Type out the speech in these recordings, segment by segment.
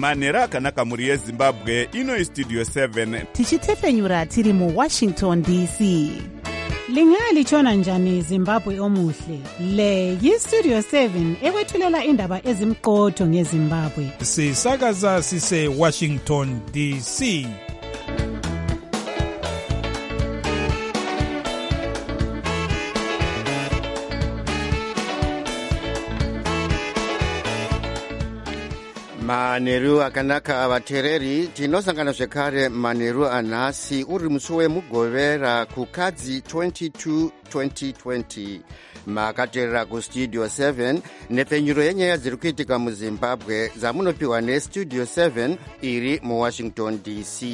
manhero akanaka mhuri yezimbabwe. Ino istudio 7 tichitefenyura tiri muWashington DC. Lingalitshona njani Zimbabwe omuhle? Le yiStudio 7 ekwethulela indaba ezimqotho ngeZimbabwe. Sisakaza sise Washington DC. Manheru akanaka avateereri, tinosangana zvekare manheru anhasi uri musi wemugovera kukadzi 22-2020. Makateerera kustudio 7 nepfenyuro yenyaya dziri kuitika muZimbabwe dzamunopiwa nestudio 7 iri muWashington DC.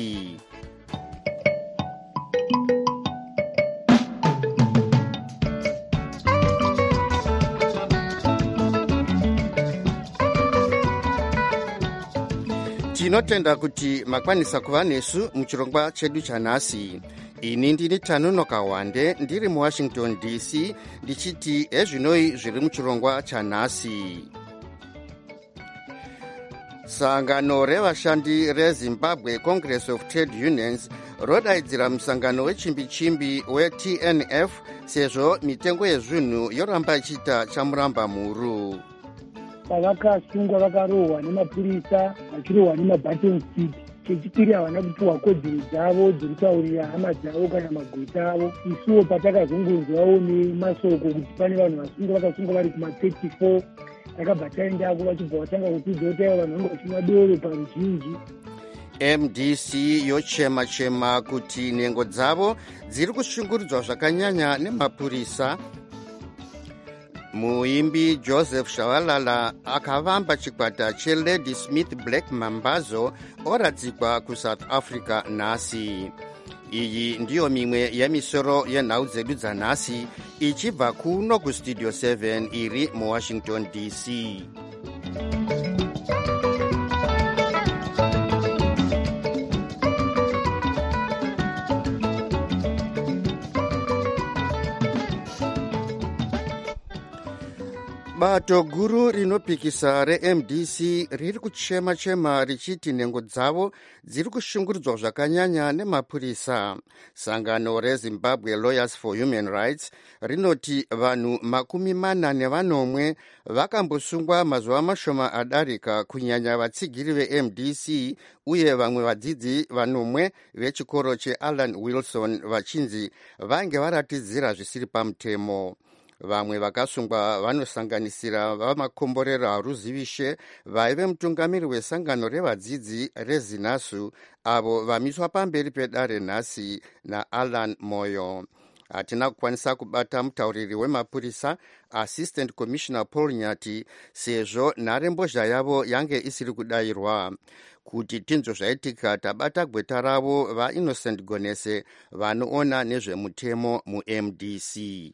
Tinotenda kuti makwanisa kuva nesu muchirongwa chedu chanhasi. Ini ndini Tanunoka Wande ndiri muWashington DC ndichiti ezvinoi zviri muchirongwa chanhasi. Sangano revashandi reZimbabwe Congress of Trade Unions rodaidzira musangano wechimbi-chimbi weTNF sezvo mitengo yezvinhu yoramba ichiita chamuramba mhuru. Pavakasungwa vakarohwa nemapurisa vachirohwa nemabaton stick. Chechipiri havana kupiwa kodzero dzavo dzekutaurira hama dzavo kana magweta avo. Isuwo patakazongonzwawo nemasoko kuti pane vanhu vakasungwa vari kuma-34 takabva taendako vachibva vatanga kudzidza kuti vanhu vanga vachimwa doro paruzhinji. MDC yochema-chema kuti nhengo dzavo dziri kushungurudzwa zvakanyanya nemapurisa. Muimbi Joseph Shabalala akavamba chikwata cheLady Smith Black Mambazo oradzikwa kuSouth Africa nhasi. Iyi ndiyo mimwe yemisoro yenhau dzedu dzanhasi ichibva kuno kustudio 7 iri muWashington DC. Bato guru rinopikisa reMDC riri kuchema-chema richiti nhengo dzavo dziri kushungurudzwa zvakanyanya nemapurisa. Sangano reZimbabwe Lawyers for Human Rights rinoti vanhu 40 vakambosungwa mazuva mashoma adarika, kunyanya vatsigiri veMDC uye vamwe vadzidzi 4 vechikoro cheAlan Wilson vachinzi vange varatidzira zvisiri pamutemo. Vamwe vakasungwa vanosanganisira vamakomborero Haruzivishe vaive mutungamiri wesangano revadzidzi reZinasu avo vamiswa pamberi pedare nhasi naAlan Moyo. Hatina kukwanisa kubata mutauriri wemapurisa Assistant Commissioner Paul Nyati sezvo nharembozha yavo yange isiri kudayirwa. Kuti tinzvo zvaitika tabata gweta ravo vaInnocent Gonese vanoona nezvemutemo muMDC.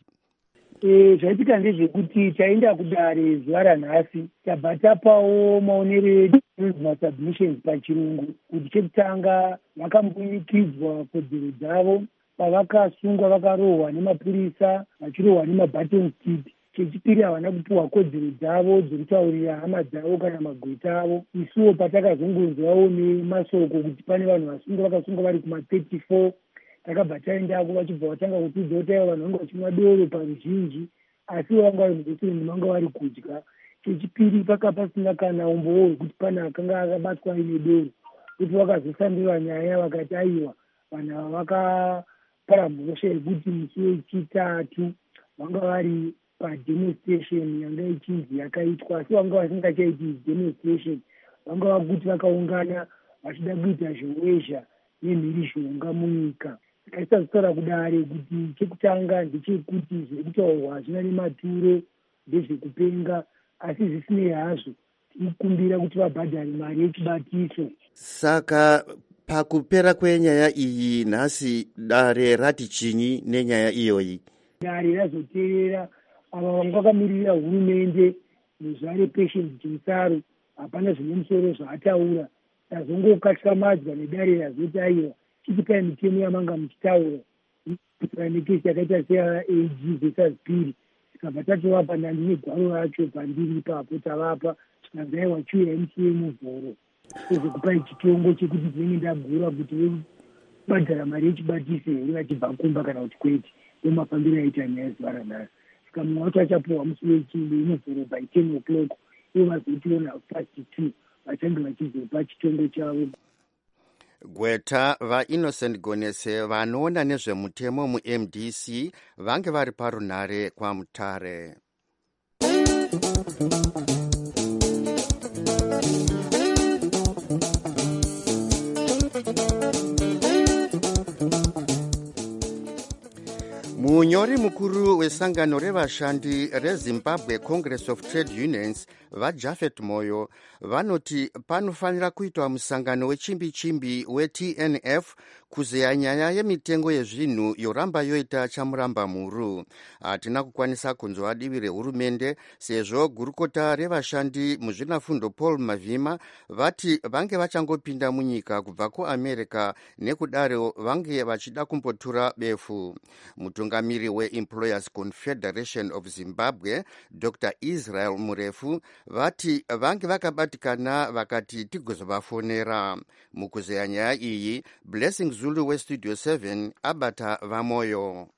Zvaitika ndezvekuti taenda kudare zuva ranhasi tabva tapawo maonero edu masubmissions pachirungu. Kuti chekutanga vakambonikidzwa kodzero dzavo pavakasungwa vakarohwa nemapurisa vachirohwa nemabaton stick. Chechipiri havana kupiwa kodzero dzavo dzekutaurira hama dzavo kana magweta avo. Isuwo patakazongonzwawo nemasoko kuti pane vanhu vakasungwa vari kuma-34 takabva taendako vachibva vatanga kudzidza kuti vanhu vanga vachimwa doro paruzhinji, asi vanga vari mudhosini vanga vari kudya. Chechipiri pasina kana umbowo hwekuti pane akanga akabatwa aine doro, kuti vakazosambira nyaya vakati aiwa vanhu ava vakapara mhosva yekuti musi wechitatu vanga vari pademonstration yanga ichinzi yakaitwa, asi vanga vasingachaiti demonstration, vanga vakuti vakaungana vachida kuita zhowezha nemhirizhonga munyika. Taisazvitora kudare kuti chekutanga ndechekuti zvekutaurwa hazvina nematuro ndezvekupenga, asi zvisinei hazvo tikukumbira kuti vabhadhare mari yechibatiso. Saka pakupera kwenyaya iyi nhasi dare rati chinyi nenyaya iyoyi? Dare razoteerera ava vanga vakamirira hurumende muzuva rePatience Chimusaro, hapana zvine musoro zvaataura. Tazongokatsamadzwa nedare razoti aiwa chichipai mitemo yamanga muchitaura nekesi yakaita seAG vs Piri. Tikabva tatovapa nandi negwaro racho pandiri ipapo tavapa tikanzi aiwa chiuya MCA muvhoro. kuzokupai chitongo chekuti ndinenge ndagura kuti bhadhara mari yechibatisi here vachibva kumba kana kuti kwete nomafambiro aita nyaya zuva ranhasi. Saka mumwe wacho achapuhwa musi wechimbi inovhuro by 10 o'clock ivo vazotiona 2:30 vachange vachizopa chitongo chavo. Gweta vaInnocent Gonese vanoona nezvemutemo muMDC vange vari parunhare kwaMutare. Munyori mukuru wesangano revashandi reZimbabwe Congress of Trade Unions vaJafet Moyo vanoti panofanira kuitwa musangano wechimbi-chimbi weTNF kuzeya nyaya yemitengo yezvinhu yoramba yoita chamuramba mhuru. Hatina kukwanisa kunzwa divi rehurumende sezvo gurukota revashandi muzvinafundo Paul Mavhima vati vange vachangopinda munyika kubva kuAmerica nekudaro vange vachida kumbotura befu. Mutungamiri weEmployers Confederation of Zimbabwe Dr. Israel Murefu vati vange vakabatikana vakati tigozovafonera. Mukuzeya nyaya iyi Blessing Zulu weStudio 7 abata vamoyo.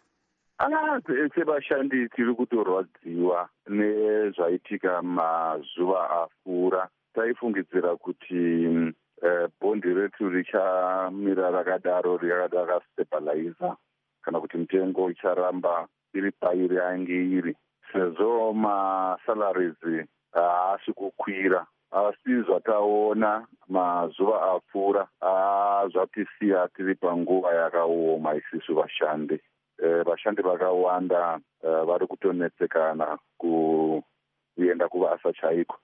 Sevashandi tiri kutorwadziwa nezvaitika mazuva apfuura. Taifungidzira kuti bhondi retu richamira rakadaro rakastabiliza kana kuti mitengo icharamba iri pairi yange iri sezvo masalaries haasi kukwira. Asi zvataona mazuva apfuura zvatisiya tiri panguva yakaoma isisu vashandi. Vashandi vakawanda vari kutonetsekana kuenda kuvasa chaiko.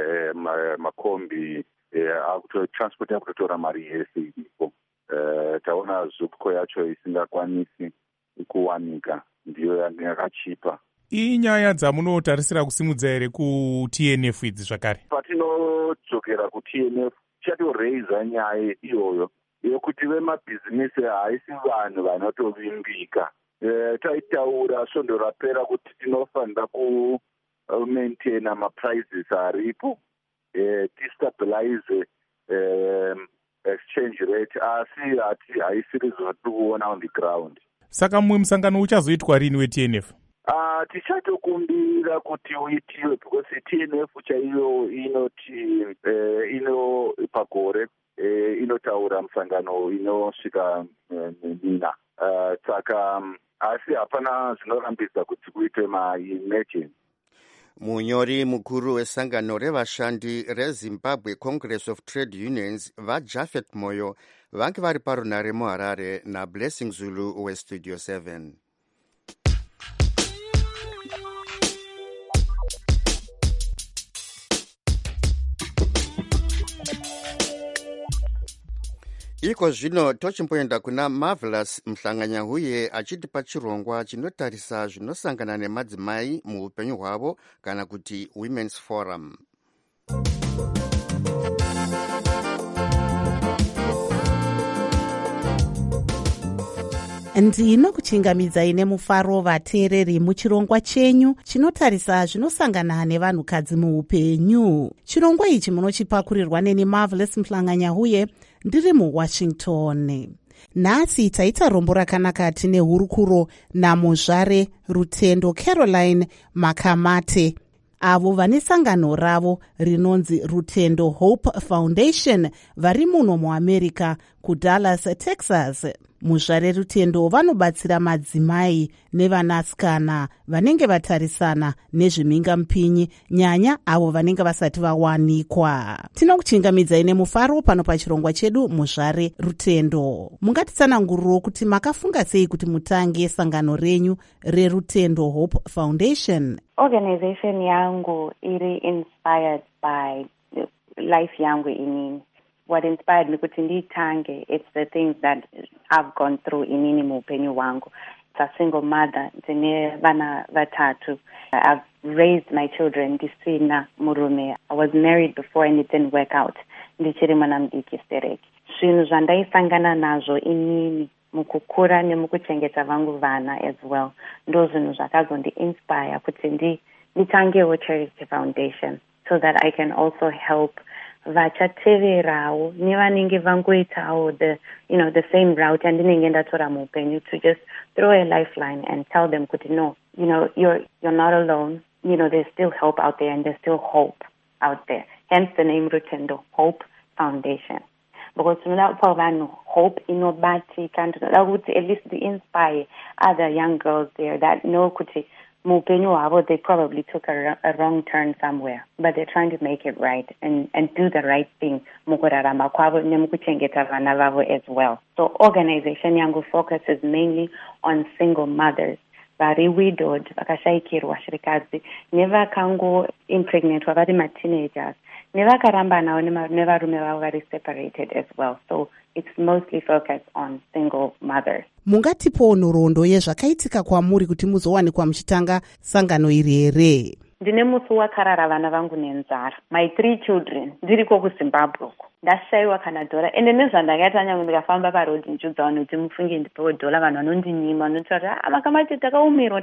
Makombi transport yakutotora mari yese iripo. Taona zupco yacho isingakwanisi kuwanika ndiyo yakachipa. Inyaya dzamunotarisira kusimudza here kuTNF idzi zvakare? Patinodzokera kuTNF tichatoraiza nyaya iyoyo yekuti vemabhizinesi haisi vanhu vanotovimbika. Taitaura svondo rapera kuti tinofanira kumaintaina maprices aripo, tistabilize exchange rate, asi haisiri zvatiri kuona on the ground. Saka mumwe musangano uchazoitwa rini weTNF? Tichatokumbira kuti uitiwe because TNF chaiyo inoti pagore inotaura musangano inosvika mina. Saka asi hapana zvinorambidza kuti kuitwe ma-emergency. Munyori mukuru wesangano revashandi reZimbabwe Congress of Trade Unions vaJafet Moyo vange vari parunhare muHarare naBlessing Zulu weStudio 7. Iko zvino tochimboenda kuna Marvelous Mhlanganyahuye achitipa chirongwa chinotarisa zvinosangana nemadzimai muupenyu hwavo kana kuti Women's Forum. Ndinokuchingamidzai nemufaro vateereri muchirongwa chenyu chinotarisa zvinosangana nevanhukadzi muupenyu. Chirongwa ichi munochipakurirwa neni Marvelous Mhlanganyahuye ndiri muWashington. Nhasi taita rombo rakanaka tine hurukuro namuzvare Rutendo Caroline Makamate, avo vane sangano ravo rinonzi Rutendo Hope Foundation vari muno muAmerica kuDallas, Texas. Muzvare Rutendo vanobatsira madzimai nevanasikana vanenge vatarisana nezvimhingamupinyi, nyanya avo vanenge vasati vawanikwa. Tinokuchingamidzai nemufaro pano pachirongwa chedu muzvare Rutendo. Mungatitsananguriro kuti makafunga sei kuti mutange sangano renyu reRutendo Hope Foundation? Organization yangu iri inspired by life yangu inini. What inspired me kuti nditange, it's the things that I've gone through inini muupenyu wangu. It's a single mother, ndine vana vatatu. I've raised my children ndisina murume. I was married before and it didn't work out. Ndichiri mwana mudiki stereki. Zvinhu zvandaisangana nazvo inini mukukura nemukuchengeta vangu vana as well. Ndo zvinhu zvakazondi-inspire kuti nditangewo Charity Foundation so that I can also help vachateverawo nevanenge vangoitawo the same route andinenge ndatora muupenyu, to just throw a lifeline and tell them kuti no, you're not alone. There's still help out there and there's still hope out there. Hence the name Rutendo, Hope Foundation. Because hope inobatika, and at least to inspire other young girls there that know kuti muupenyu wavo they probably took a wrong turn somewhere, but they're trying to make it right and do the right thing mukurarama kwavo nemukuchengeta vana vavo as well. So organization yangu focuses mainly on single mothers, vari widowed, vakashaikirwa shirikadzi, nevakango impregnatwa vari mateenagers, nevakarambanawo nevarume vavo vari separated as well. So it's mostly focused on single mothers. Mungatipowo nhoroondo yezvakaitika kwamuri kuti muzowanikwa muchitanga sangano iri here? Ndine musi wakarara vana vangu nenzara, my 3 children, ndiriko kuZimbabwe uko. Ndashayiwa kana dhora, ende nezvandakaita nyange ndikafamba parodhi ndichudza vanhu kuti mufunge ndipewo dhora, vanhu vanondinyima, vanotara makamati takaumirwa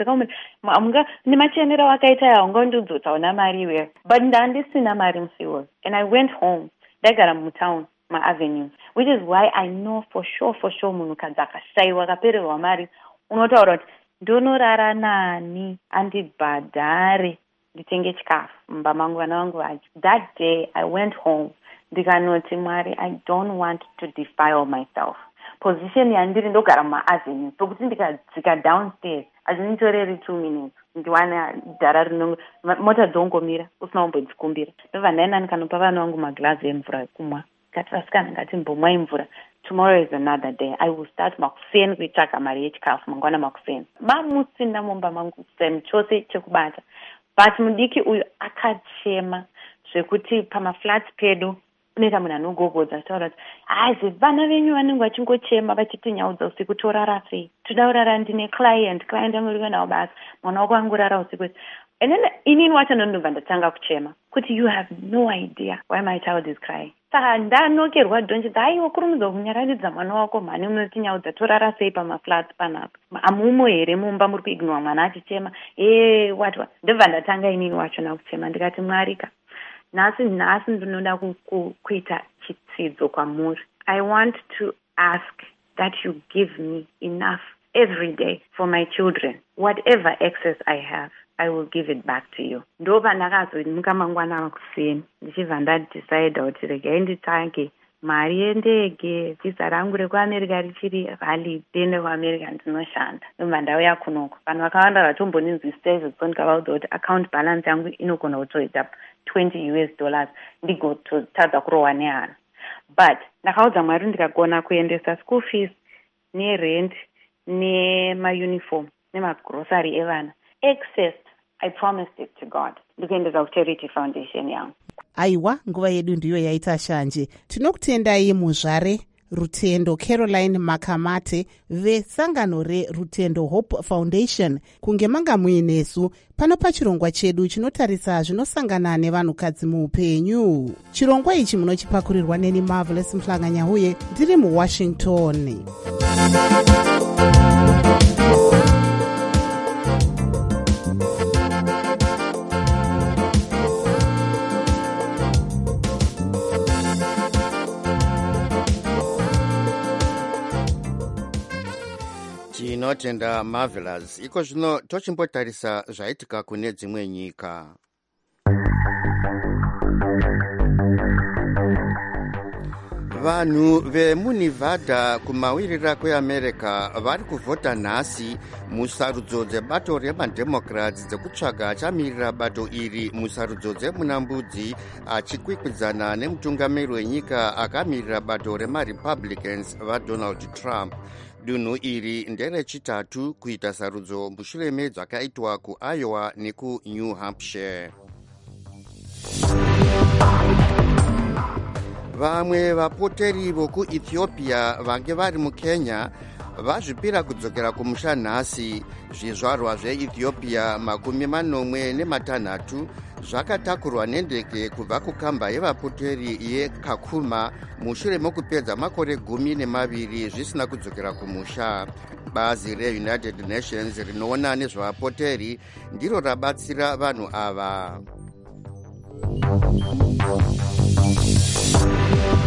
nemachenero wakaita yawo ngondiudzota una mari iwe. But ndandisina mari musiwo, and I went home, ndagara mutown maAvenue, which is why I know for sure munhukadzi akashayiwa akapererwa mari unotaura kuti ndonorara nani andibhadhare nditenge chikafu mumba mangu vana vangu vadya. That day I went home ndikanoti Mwari, I don't want to defile myself. Position yandiri ndogara mumaAvenue, pokuti ndikadzika downstairs hazvinditoreri 2 minutes ndiwane dhara rinongo mota dzongomira usina kumbodzikumbira. Ndobva ndaenda ndikanopa vana vangu maglazi emvura ekumwa. Ngati vasikana ngatimbomwai mvura. Tomorrow is another day. I will start makuseni kuitsvaka mari yechikafu mangwana makuseni. Mamusina mumba mangu same chose chekubata. But mudiki uyu akachema zvekuti pamaflats pedu unoita munhu anogogodza taura kuti hazi vana venyu vanenge vachingochema vachitinyaudza usiku torara sei, toda kurara ndine client angoriwa nawo basa, mwana wako angorara usiku. And then inini wacho ndobva ndatanga kuchema kuti you have no idea why my child is crying. Saka ndanokerwa dhonje haiwa kurumidza kunyararidza mwana wako mhani unotinyaudza torara sei pamaflats panapa, amumo here mumba muri kuignora mwana achichema what. Ndobva ndatanga inini wacho nakuchema ndikati Mwarika, nhasi ndinoda kuita chitsidzo kwamuri. I want to ask that you give me enough every day for my children. Whatever excess I have, I will give it back to you. Ndoba ndakazomuka mangwana makuseni ndichibva ndadecide kuti regai nditange mari yendege, visa rangu rekuAmerica richiri valid, ndiende kuAmerica ndinoshanda. Ndobva ndauya kunoko. Vanhu vakawanda vatomboninzwi service ndikavaudza kuti account balance yangu inogona kutoita $20 ndigototadza kurohwa nehana. But ndakaudza Mwari ndikagona kuendesa school fees nerent nemauniform nemagrocery evana, excess I promised it to God. Ndikuendesa kuCharity Foundation yangu. Aiwa, nguva yedu ndiyo yaita shanje. Tinokutendai muzvare Rutendo Caroline Makamate vesangano reRutendo Hope Foundation kunge manga muinesu pano pachirongwa chedu chinotarisa zvinosangana nevanhukadzi muupenyu. Chirongwa ichi munochipakurirwa neni Marvelous Mhlanganya ndiri muWashington. Tinotenda Marvelous. Iko zvino tochimbotarisa zvaitika kune dzimwe nyika. Vanhu vemuNevada kumawirira kweAmerica vari kuvhota nhasi musarudzo dzebato remademocrats dzekutsvaga achamirira bato iri musarudzo dzemunambudzi, achikwikwidzana nemutungamiri wenyika akamirira bato remarepublicans vaDonald Trump. Dunhu iri nderechitatu kuita sarudzo mushure medzakaitwa kuIowa nekuNew Hampshire. Vamwe vapoteri vokuEthiopia vange vari muKenya vazvipira kudzokera kumusha nhasi. Zvizvarwa zveEthiopia 60 zvakatakurwa nendege kubva kukamba yevapoteri yeKakuma mushure mokupedza makore 12 zvisina kudzokera kumusha. Bazi reUnited Nations rinoona nezvevapoteri ndiro rabatsira vanhu ava.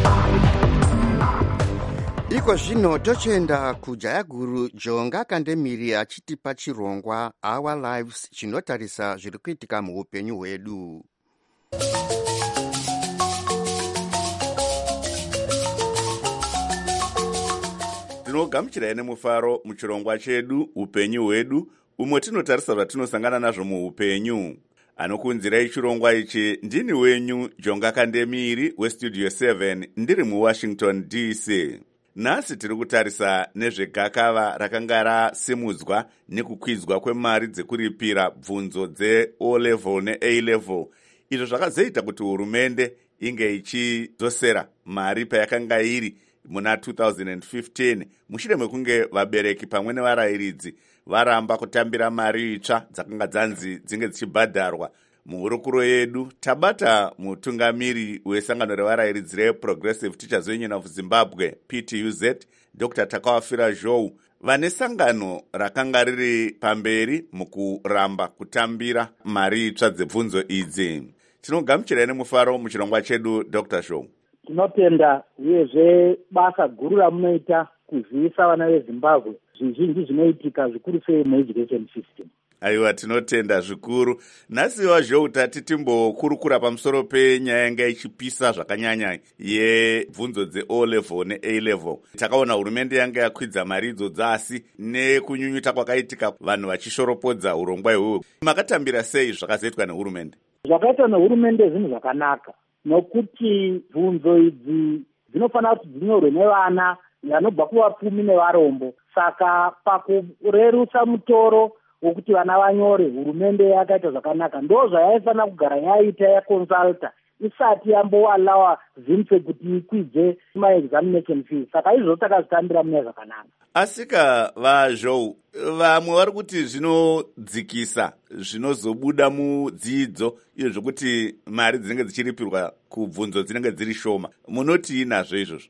iko zvino tochenda kujaya guru jonga kandemiri achitipa chirongwa Our Lives chinotarisa zviri kuitika muupenyu hwedu. Tinogamuchirai nemufaro muchirongwa chedu upenyu hwedu, umwe tinotarisa zvatinosangana nazvo muupenyu. Anokunzirai chirongwa ichi ndini wenyu Jonga Kandemiri westudio 7 ndiri muWashington DC. Nhasi tiri kutarisa nezvegakava rakanga rasimudzwa nekukwidzwa kwemari dzekuripira bvunzo dze-O level ne-A level. Izvo zvakazoita kuti hurumende inge ichidzosera mari payakanga iri muna 2015 mushure mekunge vabereki pamwe nevarayiridzi varamba kutambira mari itsva dzakanga dzanzi dzinge dzichibhadharwa. Muhurukuro yedu tabata mutungamiri wesangano revarayiridzi reProgressive Teachers Union of Zimbabwe PTUZ, Dr. Takawafira Zhou, vane sangano rakanga riri pamberi mukuramba kutambira mari itsva dzebvunzo idzi. Tinogamuchirai nemufaro muchirongwa chedu Dr. Zhou. Tinotenda uyezve basa guru ramunoita kuzivisa vana veZimbabwe zvizhinji zvinoitika zvikuru sei mueducation system. Aiwa, tinotenda zvikuru. Nhasiwa Zhou tati timbokurukura pamusoro penyaya yanga ichipisa zvakanyanya yebvunzo dze-O level ne-A level. Takaona hurumende yanga yakwidza mari idzodzo, asi nekunyunyuta kwakaitika vanhu vachishoropodza urongwa ihwohwo. Makatambira sei zvakazoitwa nehurumende? Zvakaitwa nehurumende zvinhu zvakanaka, nokuti bvunzo idzi dzinofanira kuti dzinyorwe nevana vanobva kuvapfumi nevarombo. Saka pakurerusa mutoro wokuti vana vanyore, hurumende yakaita zvakanaka. Ndo zvayaifanira kugara yaita yakonsalta isati yamboalawa ZIMFE kuti ikwidze maexamination fees. Saka izvo takazvitambira mune zvakanaka. Asika vaZhou, vamwe vari kuti zvinodzikisa zvinozobuda mudzidzo iyo zvokuti mari dzinenge dzichiripirwa kubvunzo dzinenge dziri shoma. Munoti nazvo izvozvo?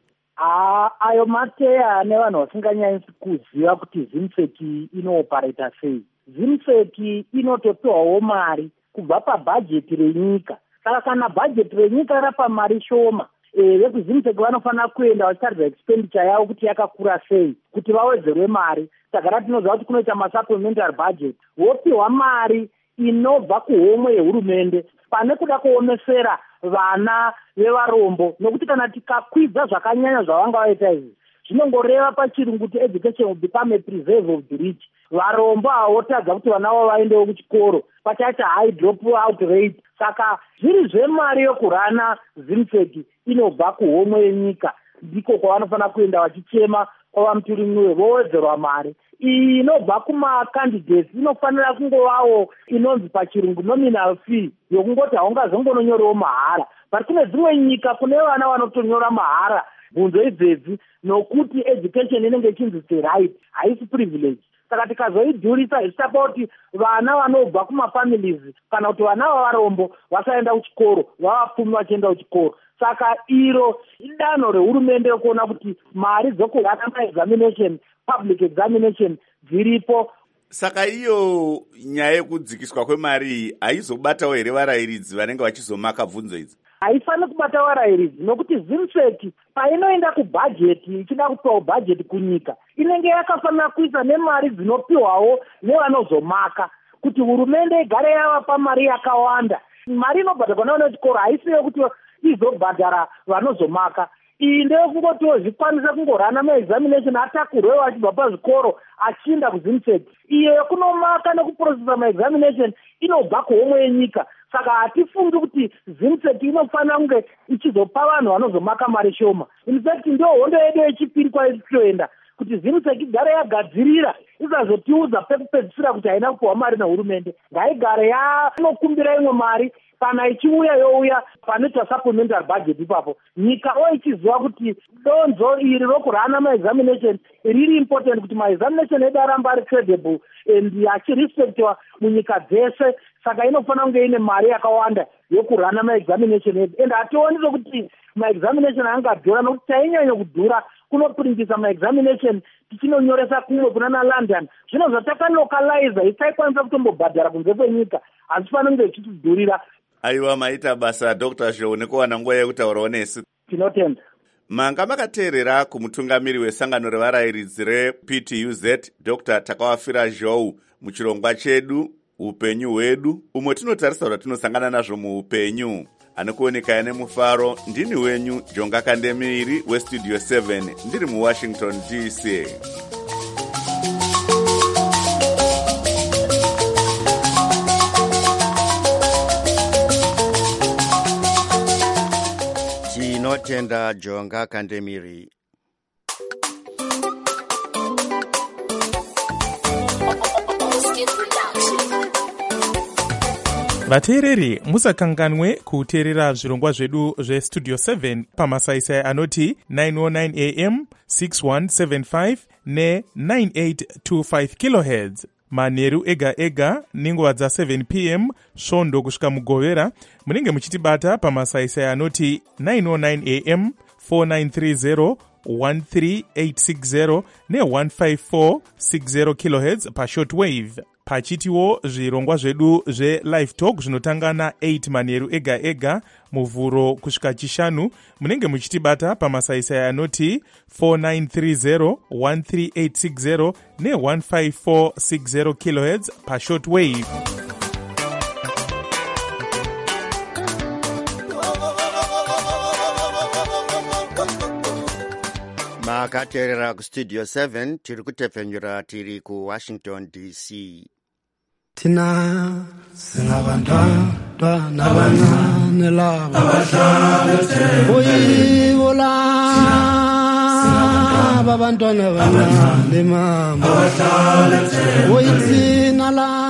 Ayo mateya nevanhu vasinganyanyisi kuziva kuti ZIMFE inooparata sei. ZIMFE inotopiwawo mari kubva pabhajeti renyika. Saka kana bhajeti renyika rapa mari shoma, vekuzimfe vanofanira kuenda vachitarisa expenditure yavo kuti yakakura sei kuti vawedzerwe mari. Saka tinoziva kuti kunoita masupplementary budget, vopiwa mari inobva kuhomwe yehurumende pane kuda kuomesera vana vevarombo. Nokuti kana tikakwidza zvakanyanya zvavanga vaita izvi, zvinongoreva pachirungu kuti education will become a preserve of the rich. Varombo havotadza kuti vana vavo vaendewo kuchikoro, pachaita high drop out rate. Saka zviri zvemari yokurana ZIMFE inobva kuhomwe yenyika, ndiko kwavanofanira kuenda vachichema kwavamuturimuwe vowedzerwa mari. Iyi inobva kumacandidates inofanira kungovawo inonzi pachirungu nominal fee, yokungoti haungazongononyorewo mahara. But kune dzimwe nyika kune vana vanotonyora mahara bvunzo idzedzi, nokuti education inenge ichinzi right, haisi privilege. Saka tikazoidhurisa zvichitapa kuti vana vanobva kumafamilies kana kuti vana vavarombo vasaenda kuchikoro, vavapfumi vachienda kuchikoro. Saka iro idanho rehurumende yokuona kuti mari dzokurana maexamination, public examination dziripo. Saka iyo nyaya yekudzikiswa kwemari iyi haizobatawo here varayiridzi vanenge vachizomaka bvunzo idzi? Haifaniri kubata varayiridzi, nokuti ZIMFE painoenda kubhajeti ichida kupiwawo bhajeti kunyika, inenge yakafanira kuisa nemari dzinopiwawo nevanozomaka, kuti hurumende igare yavapa mari yakawanda. Mari inobhadharwa nevana vechikoro haisi yokuti izobhadhara vanozomaka. Iyi ndeyokungotiwo zvikwanisa kungorana maexamination atakurwewo achibva pazvikoro achienda kuZIMFE. Iyo yokunomaka nekuprocessa maexamination inobva kuhomwe yenyika. Saka hatifungi kuti ZIMFE inofanira kunge ichizopa vanhu vanozomaka mari shoma. In fact, ndio hondo yedu yechipiri kwaitoenda kuti ZIMFE igare yagadzirira, isazotiudza pekupedzisira kuti haina kupiwa mari nehurumende. Ngaigare yanokumbira imwe mari, kana ichiuya youya panoitwa supplementary budget ipapo. Nyikawo ichiziva kuti donzo iri rokurana maexamination riri important, kuti maexamination edu aramba ari credible and achirespectiwa munyika dzese. Saka inofanira kunge ine mari yakawanda yokurana maexamination edu. And hationi sokuti maexamination angadhura, nokuti chainyanya kudhura kunopiringisa maexamination tichinonyoresa kumwe kuna London. Zvino zvatakalocaliza isaikwanisa kutombobhadhara kunze kwenyika, hazvifaniri kunge ichitidhurira. Aiwa, maita basa Dr. Zhou nekuwana nguva yekutaurawo nesi. Tinotenda. manga makateerera kumutungamiri wesangano revarayiridzi reptuz Dr. Takawafira Zhou muchirongwa chedu upenyu hwedu, umwe tinotarisa kuti tinosangana nazvo muupenyu. Anokuonekaya nemufaro ndini wenyu Jonga Kandemiri westudio 7 ndiri muWashington DC. Tinotenda Jonga Kandemiri. vateereri musakanganwe kuteerera zvirongwa zvedu zvestudio 7 pamasaisai anoti 909 am 6175 ne9825 kHz manheru ega ega nenguva dza7 pm svondo kusvika mugovera. munenge muchitibata pamasaisai anoti 909 am 4930 13860 ne15460 kHz pashortwave. pachitiwo zvirongwa zvedu zvelive talk zvinotanga na8 manheru ega ega muvhuro kusvika chishanu. munenge muchitibata pamasaisai anoti 4930 13860 ne15460 kHz pashortwave. makateerera kustudio 7 tiri kutepfenyura tiri kuWashington DC. Tina singabantwana abancane laba oyibola abantwana abancane mama oyithina la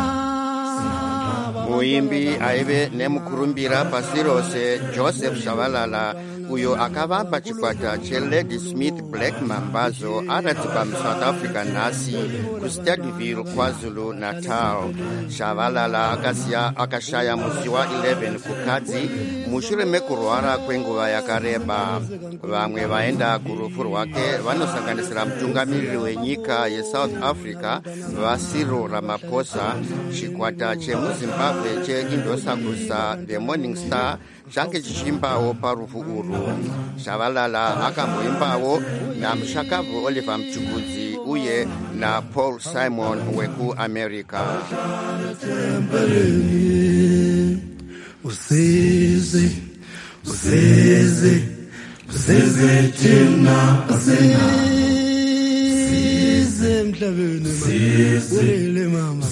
muimbi aive nemukurumbira pasi rose Joseph Shabalala uyo akavamba chikwata cheLady Smith Black Mambazo aradzikwa muSouth Africa nhasi kuStadville KwaZulu Natal. Shabalala akashaya musi wa11 kukadzi mushure mekurwara kwenguva yakareba. vamwe vaenda kurufu rwake vanosanganisira mutungamiriri wenyika yeSouth Africa Cyril Ramaphosa, chikwata chemuZimbabwe cheIndosagusa The Morning Star change chichimbawo parufu uru. Shabalala akamboimbawo namushakabvu Oliver Mchugudzi uye naPaul Simon weku America. Usizi tina usizi mhlabeni ulele mama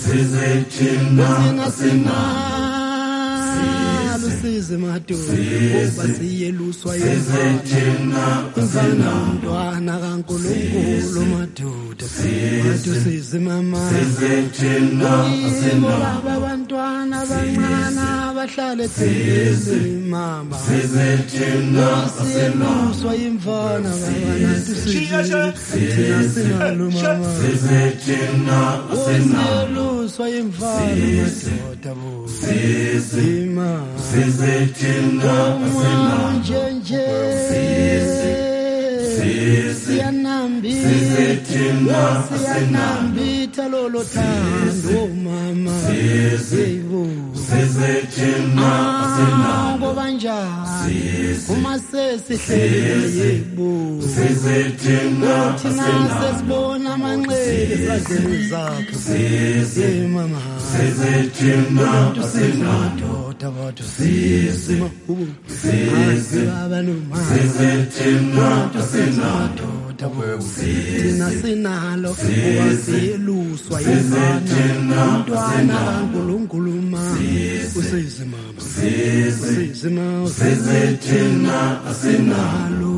tina lusizi madoda ngoba siyeluswa yezana mntwana kaNkulunkulu madoda sizi mama baba abantwana abancane abahlala ezini mama siyeluswa imfana baba thina sinalo mama siyeluswa imfana madoda bo sima siyanambitha lolo thando mama ngoba njani uma sesihlele yebo thina sesibona amanxele ezandleni zakhe mama madoda bathu sisima thina sinalo wasiyeluswa yizana umntwana kaNkulunkulu ma usizi mama usizi ma thina asinalo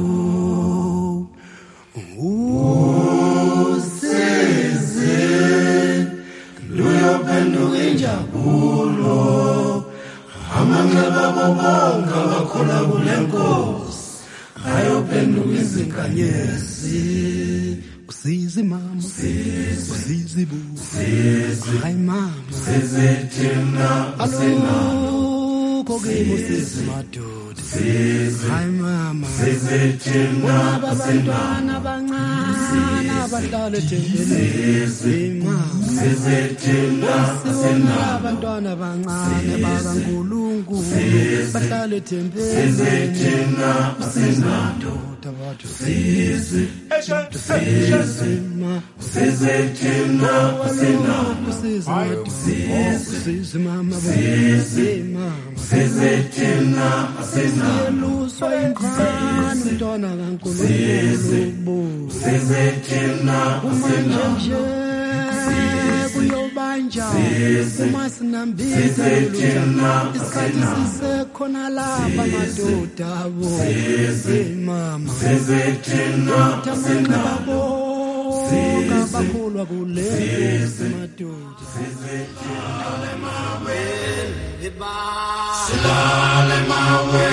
usizi luyophenduka injabulo amanxeba bobonke abakhola kule nkosi ayophenduka izinkanyezi. Usizi mama usizi bu hayi mama thina alukho kimi usizi madoda hayi mama thina abantwana abancane abahlala ethempelini mama thina abantwana abancane bakaNkulunkulu bahlala ethempelini thina madoda bathu usizi ma usizi thina usizi mama usizi thina luswa ingane mntwana kaNkulunkulu usizi thina kuyobanja uma sinambisa isikhathi sisekhona lapha madoda abo mama tamanga babo kabakhulwa kule madoda silale mawe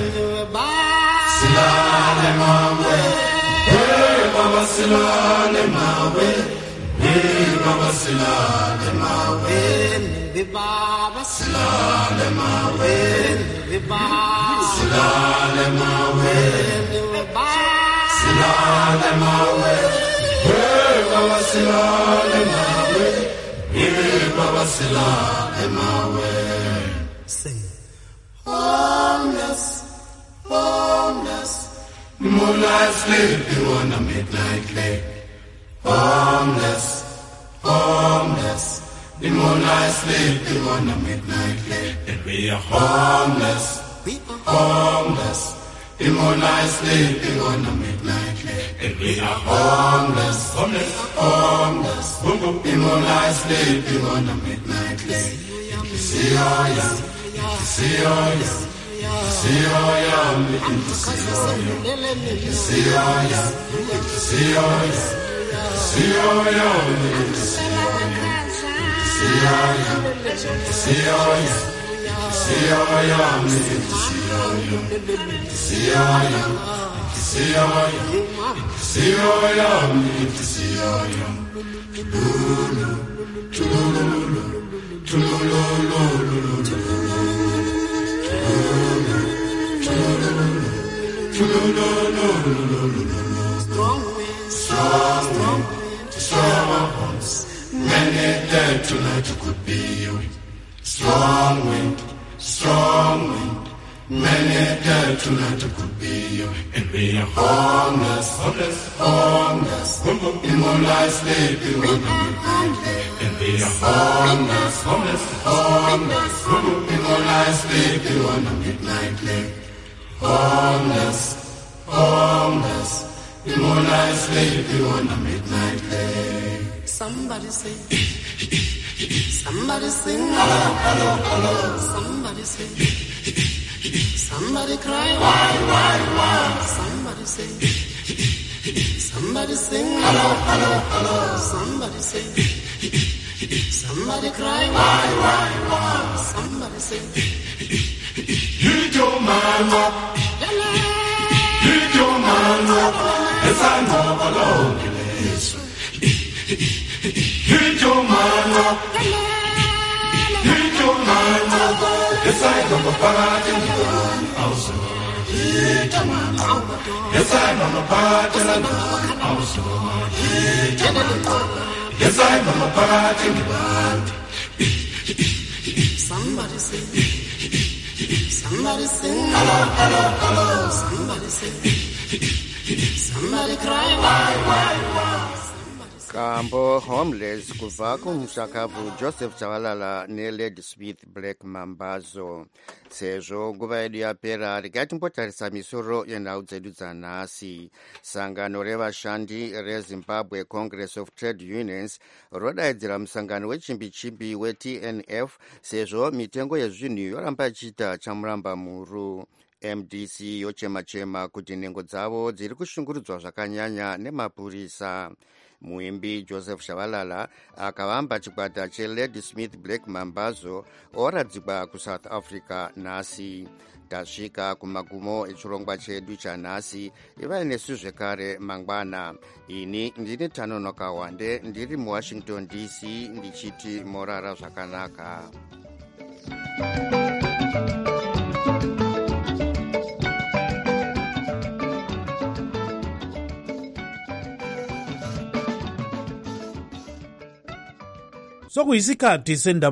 baba silale mawe Baba silale mawe, Baba silale mawe, Baba silale mawe, Baba silale mawe, Baba silale mawe, Baba silale mawe. Sing. Homeless, homeless, moonlight sleeping on a midnight lake. Homeless, homeless, the moonlight sleeping on a midnight lake. And we are homeless, homeless, the moonlight sleeping on a midnight lake. And we are homeless, homeless, homeless, the moonlight sleeping on a midnight lake. See all young, see all young. See all young, see all young, see all young, see all young. See all young, see all young, see all young, see all young, see all young, see all young, see all young, see all young, see all young. Strong wind, strong wind. Strong winds, many dead tonight could be you. Strong wind, many dead tonight could be you. And we are homeless, homeless, homeless, in moonlight sleeping on the midnight lake. And we are homeless, homeless, homeless, in moonlight sleeping on the midnight lake. Homeless, homeless. The moonlight sleeping on a midnight lake. Somebody sing, somebody sing, hello, hello, hello. Somebody sing, somebody cry, why? Somebody sing, somebody sing, hello, hello, hello. Somebody sing, somebody cry, why? Somebody sing, you don't mind what, you don't mind what. Yes, I know the loneliness. Hit your mind up. Hit your mind up. Yes, I know the party in the house. Hit your mind up. Yes, I know the party in the house. Hit your mind up. Yes, I know the party in the band. Somebody sing. Somebody sing. Hello, hello, hello. Somebody sing. Somebody cry, why? Kambo homeless kubva kumushakavu Joseph Chavalala neLady Smith Black Mambazo. Sezvo nguva yedu yapera, regai timbotarisa misoro yenhau dzedu dzanhasi. Sangano revashandi reZimbabwe Congress of Trade Unions rodaidzira musangano wechimbi-chimbi weTNF sezvo mitengo yezvinhu yoramba ichiita chamuramba muru. MDC yochema-chema kuti nhengo dzavo dziri kushungurudzwa zvakanyanya nemapurisa. Muimbi Joseph Shabalala akavamba chikwata cheLady Smith Black Mambazo oradzikwa kuSouth Africa nhasi. Tasvika kumagumo echirongwa chedu chanhasi. Ivai nesu zvekare mangwana. Ini ndini Tanonoka Wande ndiri muWashington DC ndichiti morara zvakanaka. Sokuyisikhathi sendaba